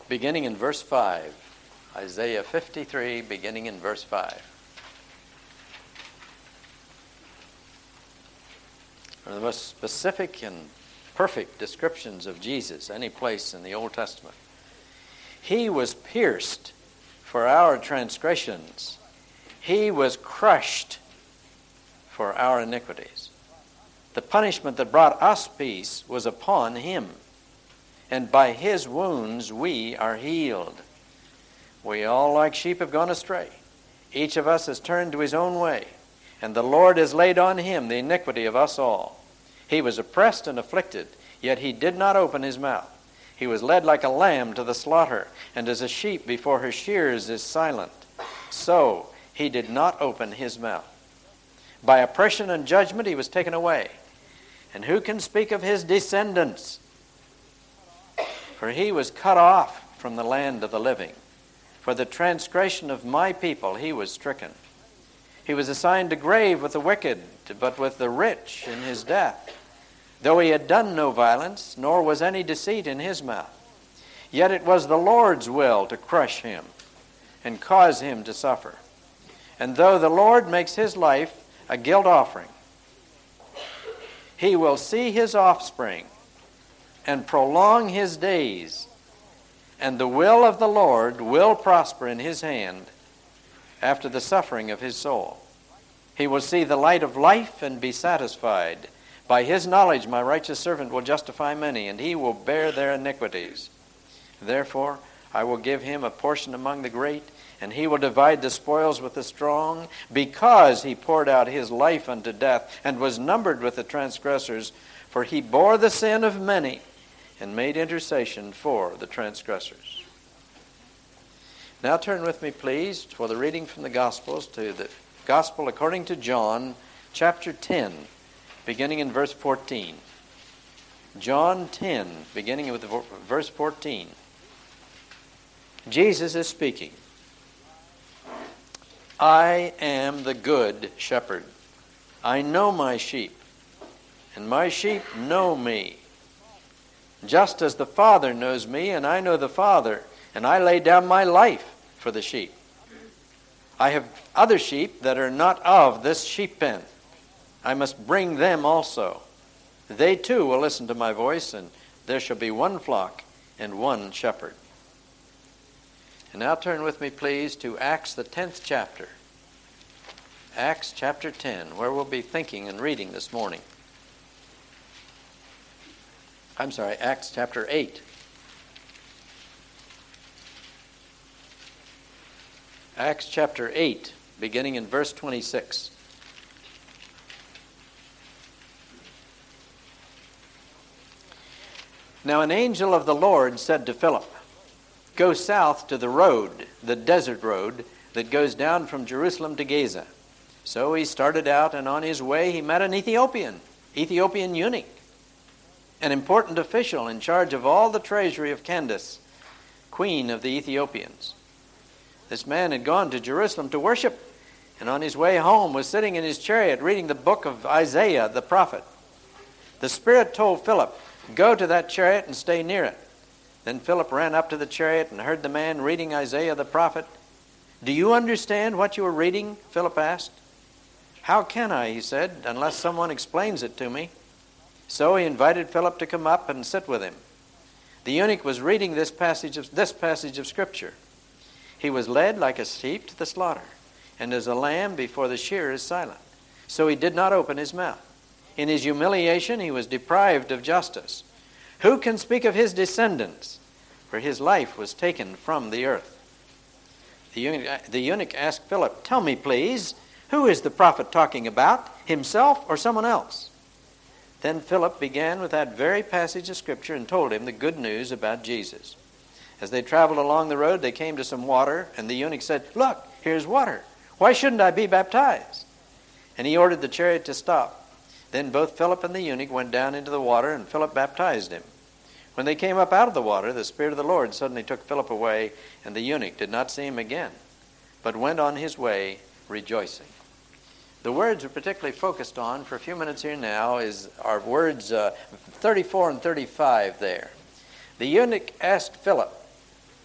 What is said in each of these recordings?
beginning in verse 5. Isaiah 53, beginning in verse 5. One of the most specific and perfect descriptions of Jesus any place in the Old Testament. He was pierced for our transgressions. He was crushed for our iniquities. The punishment that brought us peace was upon him, and by his wounds we are healed. We all like sheep have gone astray. Each of us has turned to his own way, and the Lord has laid on him the iniquity of us all. He was oppressed and afflicted, yet he did not open his mouth. He was led like a lamb to the slaughter, and as a sheep before her shearers is silent, so he did not open his mouth. By oppression and judgment he was taken away. And who can speak of his descendants? For he was cut off from the land of the living. For the transgression of my people he was stricken. He was assigned a grave with the wicked, but with the rich in his death. Though he had done no violence, nor was any deceit in his mouth. Yet it was the Lord's will to crush him and cause him to suffer. And though the Lord makes his life a guilt offering, he will see his offspring and prolong his days, and the will of the Lord will prosper in his hand after the suffering of his soul. He will see the light of life and be satisfied. By his knowledge my righteous servant will justify many, and he will bear their iniquities. Therefore I will give him a portion among the great, and he will divide the spoils with the strong, because he poured out his life unto death, and was numbered with the transgressors. For he bore the sin of many, and made intercession for the transgressors. Now turn with me, please, for the reading from the Gospels to the Gospel according to John, chapter 10, beginning in verse 14. John 10, beginning with verse 14. Jesus is speaking. I am the good shepherd. I know my sheep, and my sheep know me. Just as the Father knows me, and I know the Father, and I lay down my life for the sheep. I have other sheep that are not of this sheep pen. I must bring them also. They too will listen to my voice, and there shall be one flock and one shepherd. And now turn with me, please, to Acts, the 10th chapter. Acts chapter 10, where we'll be thinking and reading this morning. Acts chapter 8. Acts chapter 8, beginning in verse 26. Now an angel of the Lord said to Philip, Go south to the road, the desert road, that goes down from Jerusalem to Gaza. So he started out, and on his way he met an Ethiopian eunuch, an important official in charge of all the treasury of Candace, queen of the Ethiopians. This man had gone to Jerusalem to worship, and on his way home was sitting in his chariot reading the book of Isaiah the prophet. The Spirit told Philip, Go to that chariot and stay near it. Then Philip ran up to the chariot and heard the man reading Isaiah the prophet. Do you understand what you are reading? Philip asked. How can I, he said, unless someone explains it to me? So he invited Philip to come up and sit with him. The eunuch was reading this passage of Scripture. He was led like a sheep to the slaughter, and as a lamb before the shearer is silent. So he did not open his mouth. In his humiliation he was deprived of justice. Who can speak of his descendants? For his life was taken from the earth. The eunuch asked Philip, Tell me, please, who is the prophet talking about, himself or someone else? Then Philip began with that very passage of Scripture and told him the good news about Jesus. As they traveled along the road, they came to some water, and the eunuch said, Look, here's water. Why shouldn't I be baptized? And he ordered the chariot to stop. Then both Philip and the eunuch went down into the water, and Philip baptized him. When they came up out of the water, the Spirit of the Lord suddenly took Philip away, and the eunuch did not see him again, but went on his way rejoicing. The words we're particularly focused on for a few minutes here now are words 34 and 35 there. The eunuch asked Philip,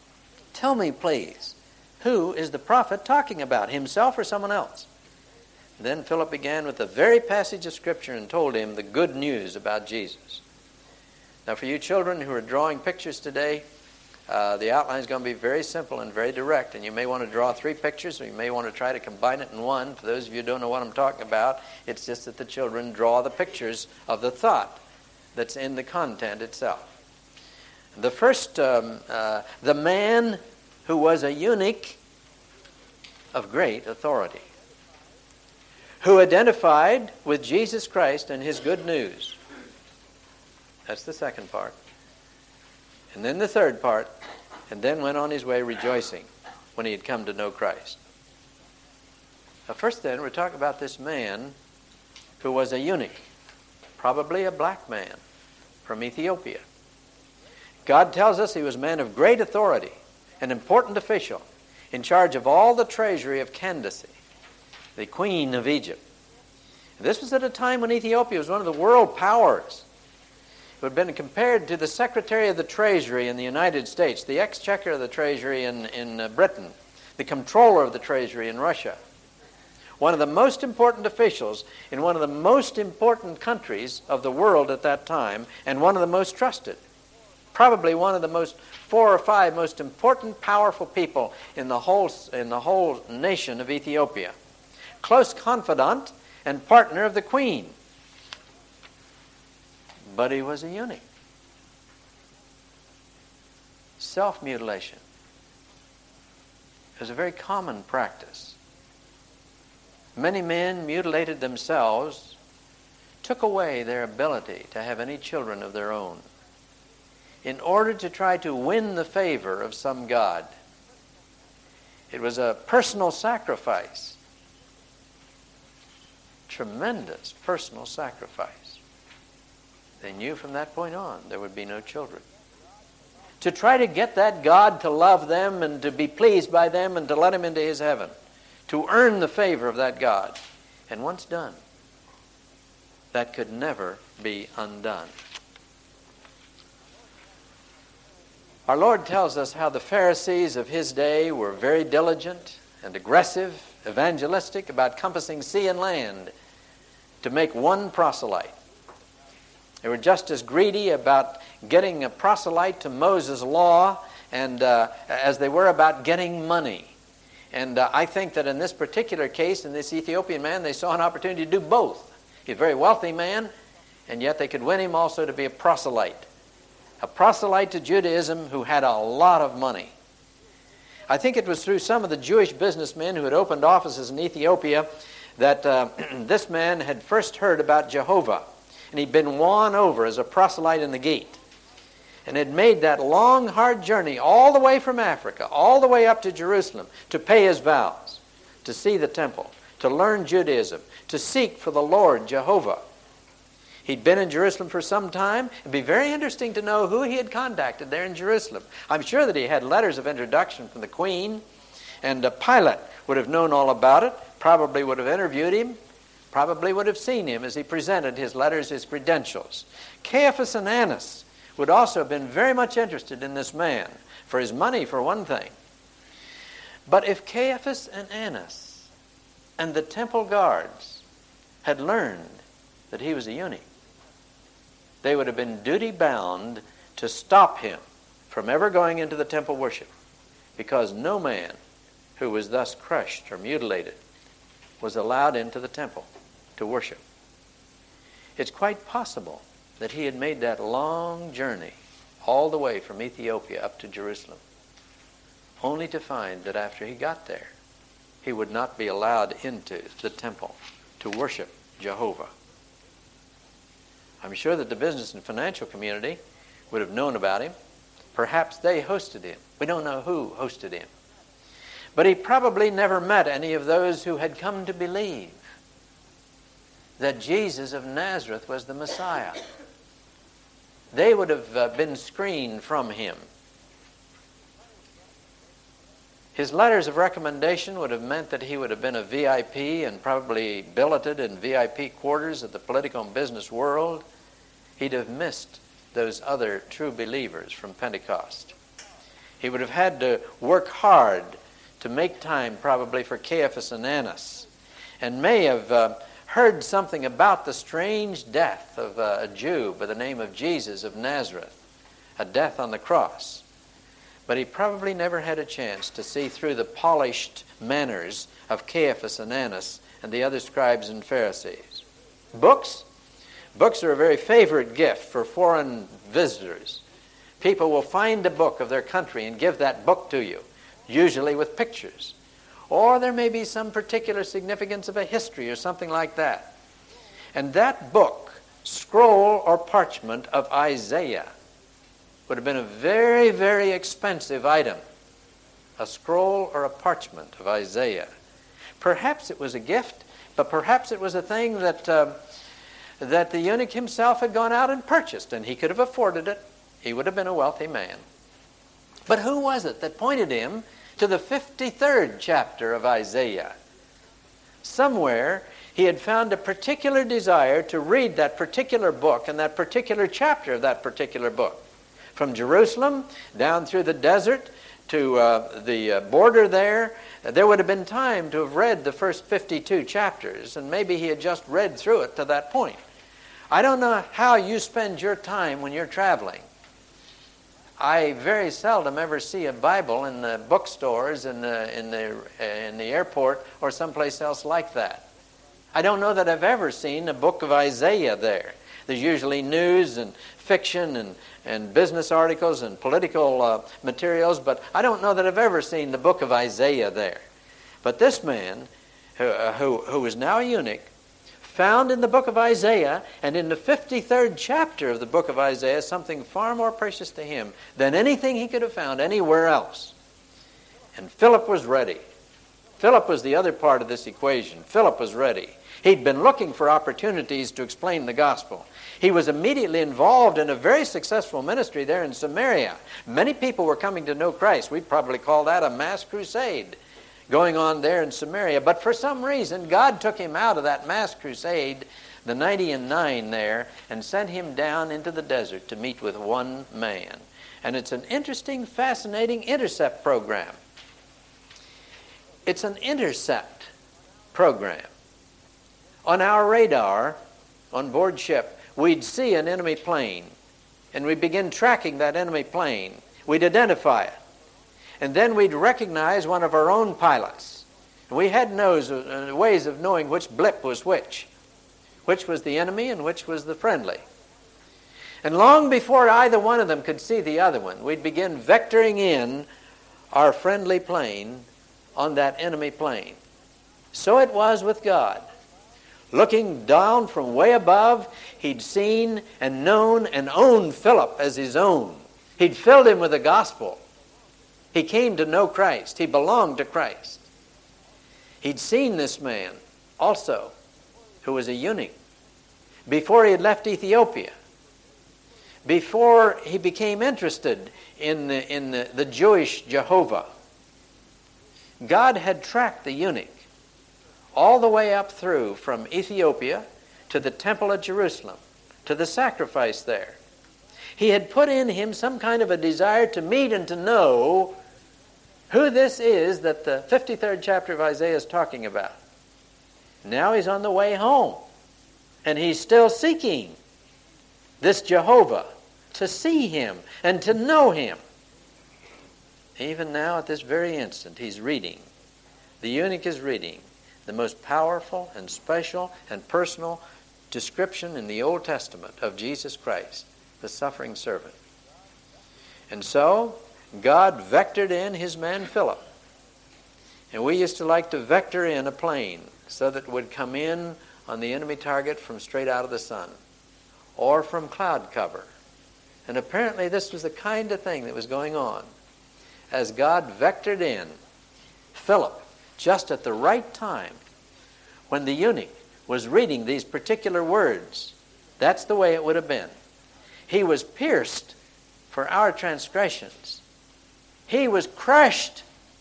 Tell me, please, who is the prophet talking about, himself or someone else? Then Philip began with the very passage of Scripture and told him the good news about Jesus. Now, for you children who are drawing pictures today, the outline is going to be very simple and very direct, and you may want to draw 3 pictures, or you may want to try to combine it in one. For those of you who don't know what I'm talking about, it's just that the children draw the pictures of the thought that's in the content itself. The first, the man who was a eunuch of great authority, who identified with Jesus Christ and his good news. That's the second part. And then the third part, and then went on his way rejoicing when he had come to know Christ. Now first then, we're talking about this man who was a eunuch, probably a black man from Ethiopia. God tells us he was a man of great authority, an important official, in charge of all the treasury of Candace, the queen of Egypt. This was at a time when Ethiopia was one of the world powers. It had been compared to the Secretary of the Treasury in the United States, the Exchequer of the Treasury in Britain, the Comptroller of the Treasury in Russia. One of the most important officials in one of the most important countries of the world at that time, and one of the most trusted. Probably one of the 4 or 5 most important, powerful people in the whole nation of Ethiopia. Close confidant and partner of the queen. But he was a eunuch. Self-mutilation. It was a very common practice. Many men mutilated themselves, took away their ability to have any children of their own, in order to try to win the favor of some god. It was a personal sacrifice. Tremendous personal sacrifice. They knew from that point on there would be no children. To try to get that God to love them and to be pleased by them and to let him into his heaven. To earn the favor of that God. And once done, that could never be undone. Our Lord tells us how the Pharisees of his day were very diligent and aggressive, evangelistic about compassing sea and land to make one proselyte. They were just as greedy about getting a proselyte to Moses' law and as they were about getting money. And I think that in this particular case, in this Ethiopian man, they saw an opportunity to do both. He's a very wealthy man, and yet they could win him also to be a proselyte. A proselyte to Judaism who had a lot of money. I think it was through some of the Jewish businessmen who had opened offices in Ethiopia that this man had first heard about Jehovah. And he'd been won over as a proselyte in the gate. And had made that long, hard journey all the way from Africa, all the way up to Jerusalem, to pay his vows, to see the temple, to learn Judaism, to seek for the Lord Jehovah. He'd been in Jerusalem for some time. It'd be very interesting to know who he had contacted there in Jerusalem. I'm sure that he had letters of introduction from the queen, and Pilate would have known all about it, probably would have interviewed him, probably would have seen him as he presented his letters, his credentials. Caiaphas and Annas would also have been very much interested in this man, for his money for one thing. But if Caiaphas and Annas and the temple guards had learned that he was a eunuch, they would have been duty-bound to stop him from ever going into the temple worship, because no man who was thus crushed or mutilated was allowed into the temple to worship. It's quite possible that he had made that long journey all the way from Ethiopia up to Jerusalem, only to find that after he got there, he would not be allowed into the temple to worship Jehovah. I'm sure that the business and financial community would have known about him. Perhaps they hosted him. We don't know who hosted him. But he probably never met any of those who had come to believe that Jesus of Nazareth was the Messiah. They would have been screened from him. His letters of recommendation would have meant that he would have been a VIP and probably billeted in VIP quarters of the political and business world. He'd have missed those other true believers from Pentecost. He would have had to work hard to make time probably for Caiaphas and Annas, and may have heard something about the strange death of a Jew by the name of Jesus of Nazareth, a death on the cross. But he probably never had a chance to see through the polished manners of Caiaphas and Annas and the other scribes and Pharisees. Books? Books are a very favorite gift for foreign visitors. People will find a book of their country and give that book to you, usually with pictures. Or there may be some particular significance of a history or something like that. And that book, scroll or parchment of Isaiah, would have been a very, very expensive item. A scroll or a parchment of Isaiah. Perhaps it was a gift, but perhaps it was a thing that the eunuch himself had gone out and purchased, and he could have afforded it. He would have been a wealthy man. But who was it that pointed him to the 53rd chapter of Isaiah? Somewhere he had found a particular desire to read that particular book and that particular chapter of that particular book. From Jerusalem down through the desert to the border there would have been time to have read the first 52 chapters, and maybe he had just read through it to that point. I don't know how you spend your time when you're traveling. I very seldom ever see a Bible in the bookstores, in the airport, or someplace else like that. I don't know that I've ever seen a book of Isaiah there. There's usually news and fiction and business articles and political materials, but I don't know that I've ever seen the book of Isaiah there. But this man, who is now a eunuch, found in the book of Isaiah, and in the 53rd chapter of the book of Isaiah, something far more precious to him than anything he could have found anywhere else. And Philip was ready. Philip was the other part of this equation. Philip was ready. He'd been looking for opportunities to explain the gospel. He was immediately involved in a very successful ministry there in Samaria. Many people were coming to know Christ. We'd probably call that a mass crusade going on there in Samaria. But for some reason, God took him out of that mass crusade, the 99 there, and sent him down into the desert to meet with one man. And it's an interesting, fascinating intercept program. It's an intercept program. On our radar, on board ship, we'd see an enemy plane, and we'd begin tracking that enemy plane. We'd identify it. And then we'd recognize one of our own pilots. We had ways of knowing which blip was which was the enemy and which was the friendly. And long before either one of them could see the other one, we'd begin vectoring in our friendly plane on that enemy plane. So it was with God. Looking down from way above, he'd seen and known and owned Philip as his own. He'd filled him with the gospel. He came to know Christ. He belonged to Christ. He'd seen this man also, who was a eunuch, before he had left Ethiopia, before he became interested in the Jewish Jehovah. God had tracked the eunuch all the way up through from Ethiopia to the temple at Jerusalem, to the sacrifice there. He had put in him some kind of a desire to meet and to know who this is that the 53rd chapter of Isaiah is talking about. Now he's on the way home, and he's still seeking this Jehovah, to see him and to know him. Even now, at this very instant, he's reading. The eunuch is reading the most powerful and special and personal description in the Old Testament of Jesus Christ, the suffering servant. And so, God vectored in his man Philip. And we used to like to vector in a plane so that it would come in on the enemy target from straight out of the sun or from cloud cover. And apparently this was the kind of thing that was going on as God vectored in Philip just at the right time when the eunuch was reading these particular words. That's the way it would have been. He was pierced for our transgressions. He was crushed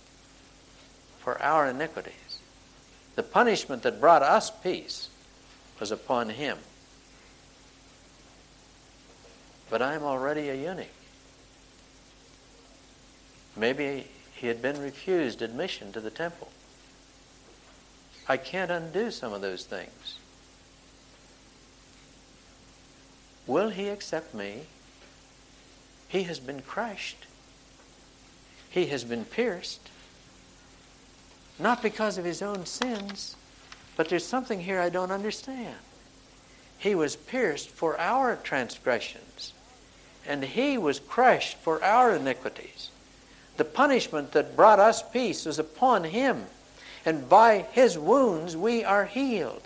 for our iniquities. The punishment that brought us peace was upon him. But I'm already a eunuch. Maybe he had been refused admission to the temple. I can't undo some of those things. Will he accept me? He has been crushed. He has been pierced. Not because of his own sins, but there's something here I don't understand. He was pierced for our transgressions, and he was crushed for our iniquities. The punishment that brought us peace was upon him, and by his wounds we are healed.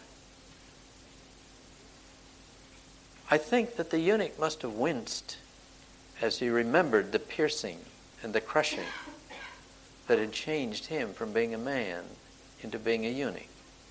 I think that the eunuch must have winced as he remembered the piercing and the crushing that had changed him from being a man into being a eunuch.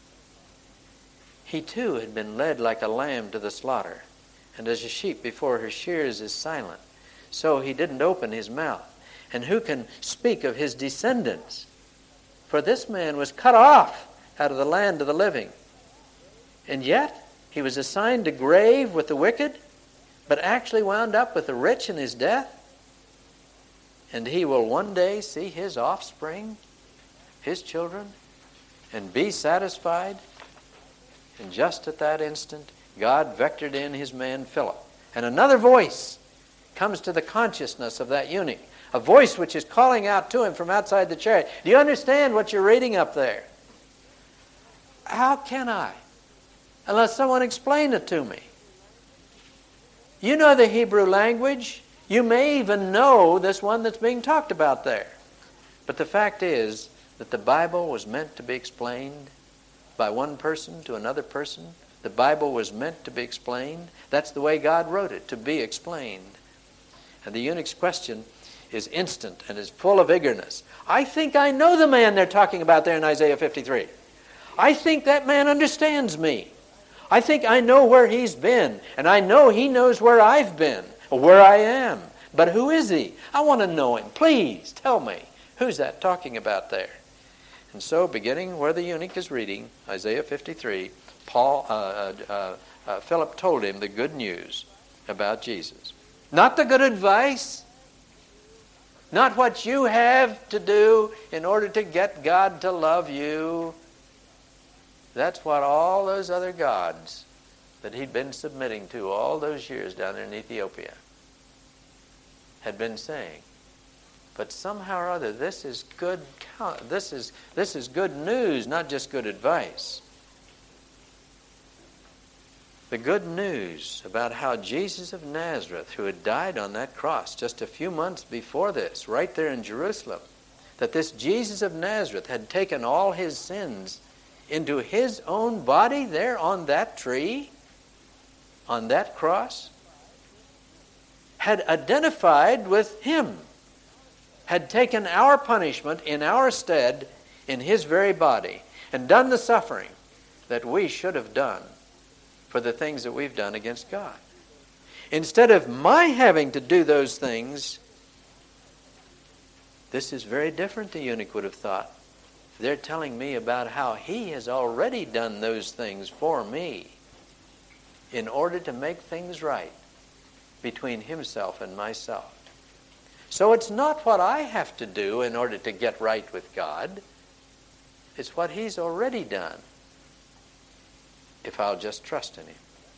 He too had been led like a lamb to the slaughter, and as a sheep before her shears is silent, so he didn't open his mouth. And who can speak of his descendants? For this man was cut off out of the land of the living. And yet he was assigned a grave with the wicked, but actually wound up with the rich in his death. And he will one day see his offspring, his children, and be satisfied. And just at that instant, God vectored in his man Philip. And another voice comes to the consciousness of that eunuch, a voice which is calling out to him from outside the chariot. Do you understand what you're reading up there? How can I? Unless someone explain it to me. You know the Hebrew language. You may even know this one that's being talked about there. But the fact is that the Bible was meant to be explained by one person to another person. The Bible was meant to be explained. That's the way God wrote it, to be explained. And the eunuch's question is instant and is full of eagerness. I think I know the man they're talking about there in Isaiah 53. I think that man understands me. I think I know where he's been, and I know he knows where I've been, or where I am. But who is he? I want to know him. Please tell me. Who's that talking about there? And so, beginning where the eunuch is reading, Isaiah 53, Philip told him the good news about Jesus. Not the good advice, not what you have to do in order to get God to love you. That's what all those other gods that he'd been submitting to all those years down there in Ethiopia had been saying. But somehow or other, this is good news, not just good advice. The good news about how Jesus of Nazareth, who had died on that cross just a few months before this, right there in Jerusalem, that this Jesus of Nazareth had taken all his sins into his own body there on that tree, on that cross, had identified with him, had taken our punishment in our stead in his very body, and done the suffering that we should have done for the things that we've done against God. Instead of my having to do those things, this is very different, the eunuch would have thought. They're telling me about how he has already done those things for me in order to make things right between himself and myself. So it's not what I have to do in order to get right with God. It's what he's already done, if I'll just trust in him.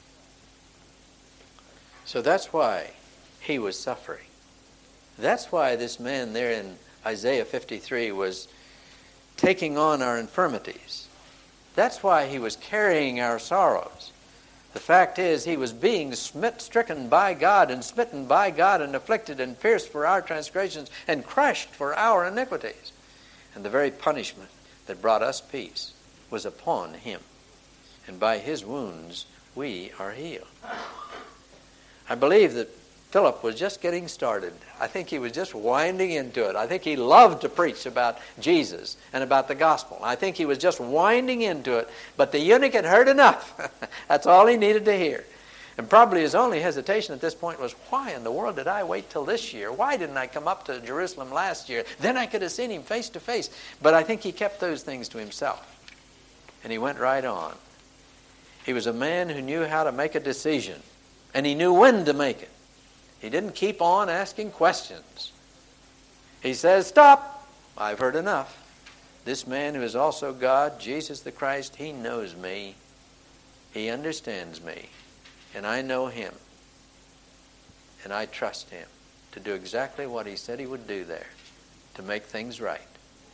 So that's why he was suffering. That's why this man there in Isaiah 53 was taking on our infirmities. That's why he was carrying our sorrows. The fact is, he was being stricken by God and smitten by God and afflicted and pierced for our transgressions and crushed for our iniquities. And the very punishment that brought us peace was upon him. And by his wounds we are healed. I believe that Philip was just getting started. I think he was just winding into it. I think he loved to preach about Jesus and about the gospel. I think he was just winding into it. But the eunuch had heard enough. That's all he needed to hear. And probably his only hesitation at this point was, why in the world did I wait till this year? Why didn't I come up to Jerusalem last year? Then I could have seen him face to face. But I think he kept those things to himself. And he went right on. He was a man who knew how to make a decision. And he knew when to make it. He didn't keep on asking questions. He says, stop. I've heard enough. This man who is also God, Jesus the Christ, he knows me. He understands me. And I know him. And I trust him to do exactly what he said he would do there, to make things right.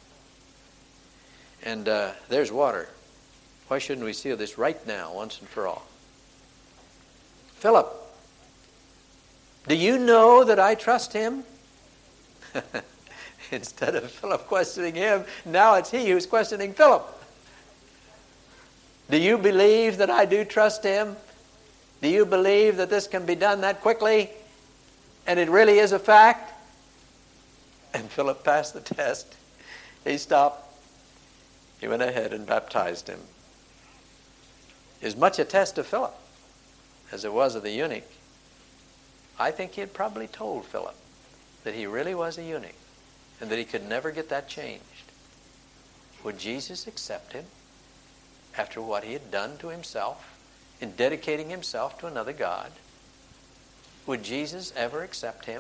And there's water. Why shouldn't we seal this right now, once and for all? Philip, do you know that I trust him? Instead of Philip questioning him, now it's he who's questioning Philip. Do you believe that I do trust him? Do you believe that this can be done that quickly? And it really is a fact? And Philip passed the test. He stopped. He went ahead and baptized him. As much a test of Philip as it was of the eunuch. I think he had probably told Philip that he really was a eunuch and that he could never get that changed. Would Jesus accept him after what he had done to himself in dedicating himself to another God? Would Jesus ever accept him?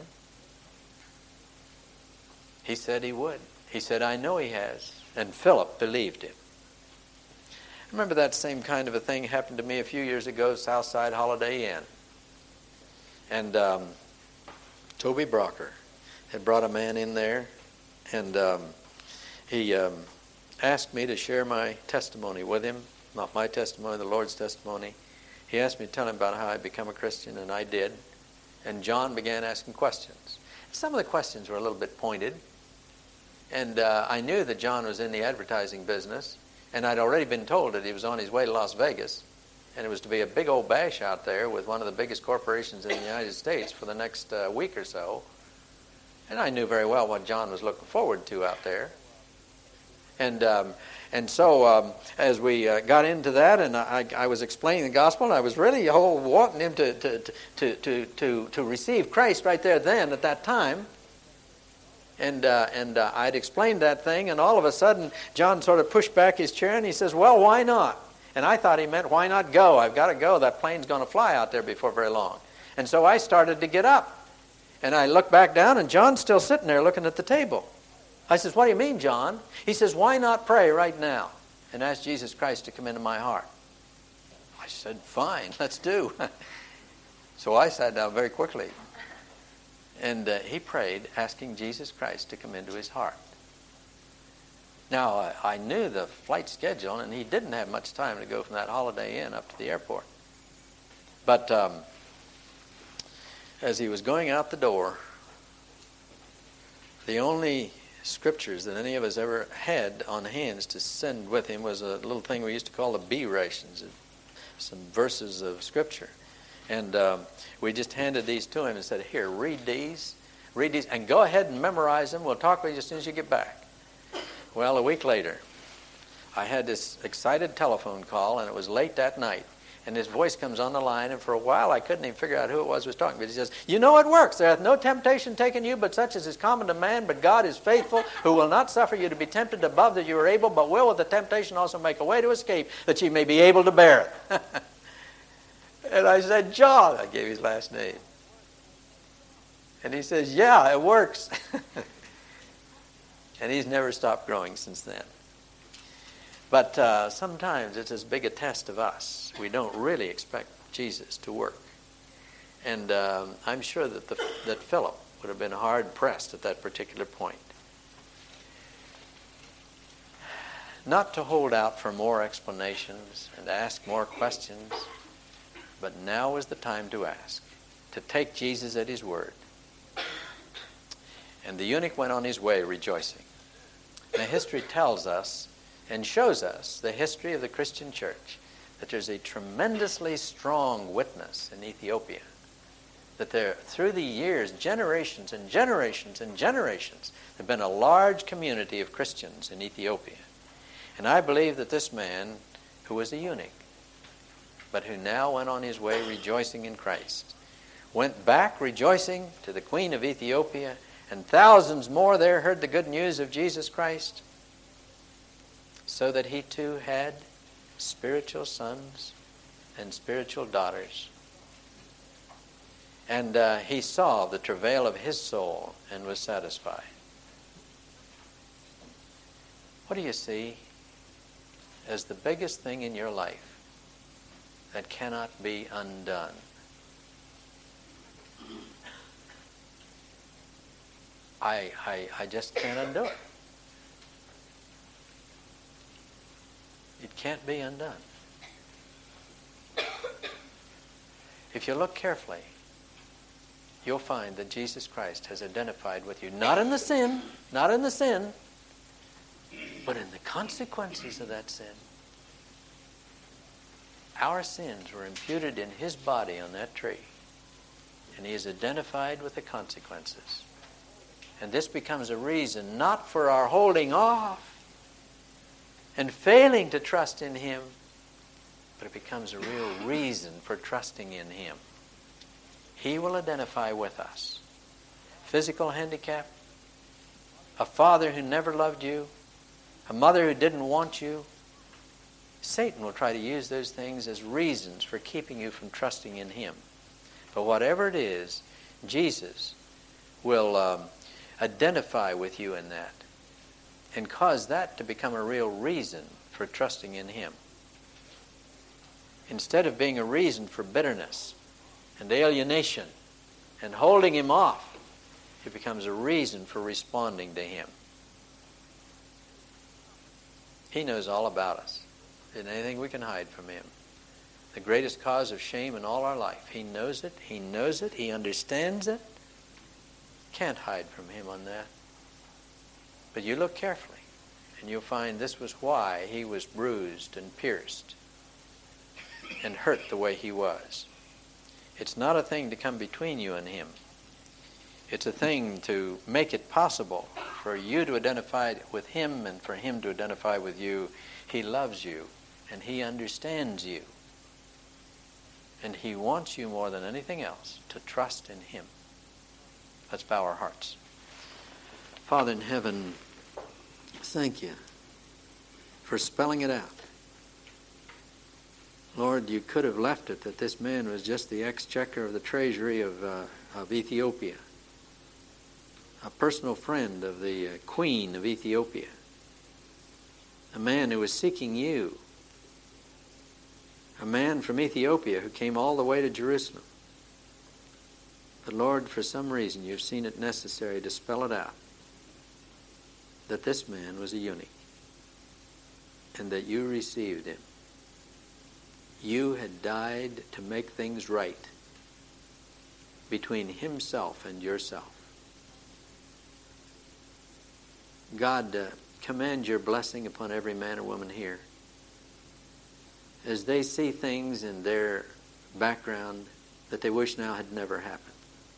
He said he would. He said, I know he has. And Philip believed him. I remember that same kind of a thing happened to me a few years ago, Southside Holiday Inn. And Toby Brocker had brought a man in there, and he asked me to share my testimony with him, not my testimony, the Lord's testimony. He asked me to tell him about how I'd become a Christian, and I did. And John began asking questions. Some of the questions were a little bit pointed, and I knew that John was in the advertising business, and I'd already been told that he was on his way to Las Vegas, and it was to be a big old bash out there with one of the biggest corporations in the United States for the next week or so. And I knew very well what John was looking forward to out there. And so as we got into that, and I was explaining the gospel, and I was really wanting him to receive Christ right there then at that time. And I'd explained that thing, and all of a sudden John sort of pushed back his chair and he says, well, why not? And I thought he meant, why not go? I've got to go. That plane's going to fly out there before very long. And so I started to get up. And I looked back down, and John's still sitting there looking at the table. I says, what do you mean, John? He says, why not pray right now and ask Jesus Christ to come into my heart? I said, fine, let's do. So I sat down very quickly. And he prayed, asking Jesus Christ to come into his heart. Now, I knew the flight schedule, and he didn't have much time to go from that Holiday Inn up to the airport. But as he was going out the door, the only scriptures that any of us ever had on hands to send with him was a little thing we used to call the B rations, some verses of scripture. And we just handed these to him and said, here, read these, and go ahead and memorize them. We'll talk with you as soon as you get back. Well, a week later, I had this excited telephone call, and it was late that night. And his voice comes on the line, and for a while I couldn't even figure out who it was who was talking. But he says, you know it works. There hath no temptation taken you, but such as is common to man. But God is faithful, who will not suffer you to be tempted above that you are able, but will with the temptation also make a way to escape, that ye may be able to bear it. And I said, John. I gave his last name. And he says, yeah, it works. And he's never stopped growing since then. But sometimes it's as big a test of us. We don't really expect Jesus to work. And I'm sure that Philip would have been hard-pressed at that particular point. Not to hold out for more explanations and ask more questions, but now is the time to ask, to take Jesus at his word. And the eunuch went on his way rejoicing. Now, history tells us and shows us the history of the Christian church, that there's a tremendously strong witness in Ethiopia, that there, through the years, generations and generations and generations, there have been a large community of Christians in Ethiopia. And I believe that this man, who was a eunuch, but who now went on his way rejoicing in Christ, went back rejoicing to the Queen of Ethiopia, and thousands more there heard the good news of Jesus Christ, so that he too had spiritual sons and spiritual daughters. And he saw the travail of his soul and was satisfied. What do you see as the biggest thing in your life that cannot be undone? I just can't undo it. It can't be undone. If you look carefully, you'll find that Jesus Christ has identified with you, not in the sin, but in the consequences of that sin. Our sins were imputed in His body on that tree, and He is identified with the consequences. And this becomes a reason not for our holding off and failing to trust in Him, but it becomes a real reason for trusting in Him. He will identify with us. Physical handicap, a father who never loved you, a mother who didn't want you. Satan will try to use those things as reasons for keeping you from trusting in Him. But whatever it is, Jesus will identify with you in that and cause that to become a real reason for trusting in Him. Instead of being a reason for bitterness and alienation and holding Him off, it becomes a reason for responding to Him. He knows all about us. There isn't anything we can hide from Him. The greatest cause of shame in all our life. He knows it. He knows it. He understands it. Can't hide from Him on that. But you look carefully, and you'll find this was why He was bruised and pierced and hurt the way He was. It's not a thing to come between you and Him. It's a thing to make it possible for you to identify with Him and for Him to identify with you. He loves you and He understands you. And He wants you more than anything else to trust in Him. Let's bow our hearts. Father in heaven, thank You for spelling it out. Lord, You could have left it that this man was just the exchequer of the treasury of Ethiopia, a personal friend of the queen of Ethiopia, a man who was seeking You, a man from Ethiopia who came all the way to Jerusalem. But Lord, for some reason You've seen it necessary to spell it out, that this man was a eunuch, and that You received him. You had died to make things right between himself and Yourself. God, command Your blessing upon every man or woman here as they see things in their background that they wish now had never happened.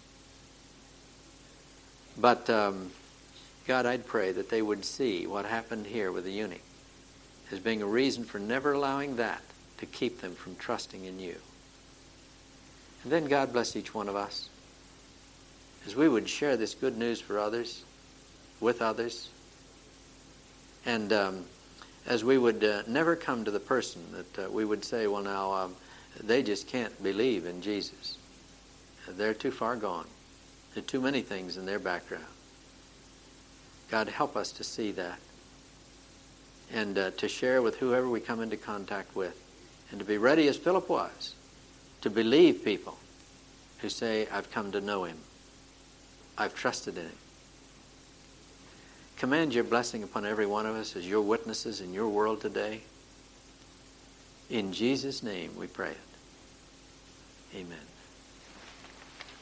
But God, I'd pray that they would see what happened here with the eunuch as being a reason for never allowing that to keep them from trusting in You. And then God bless each one of us as we would share this good news for others, with others, and as we would never come to the person that we would say, well now, they just can't believe in Jesus. They're too far gone. There are too many things in their background. God, help us to see that and to share with whoever we come into contact with, and to be ready as Philip was, to believe people who say, I've come to know Him. I've trusted in Him. Command Your blessing upon every one of us as Your witnesses in Your world today. In Jesus' name we pray it. Amen.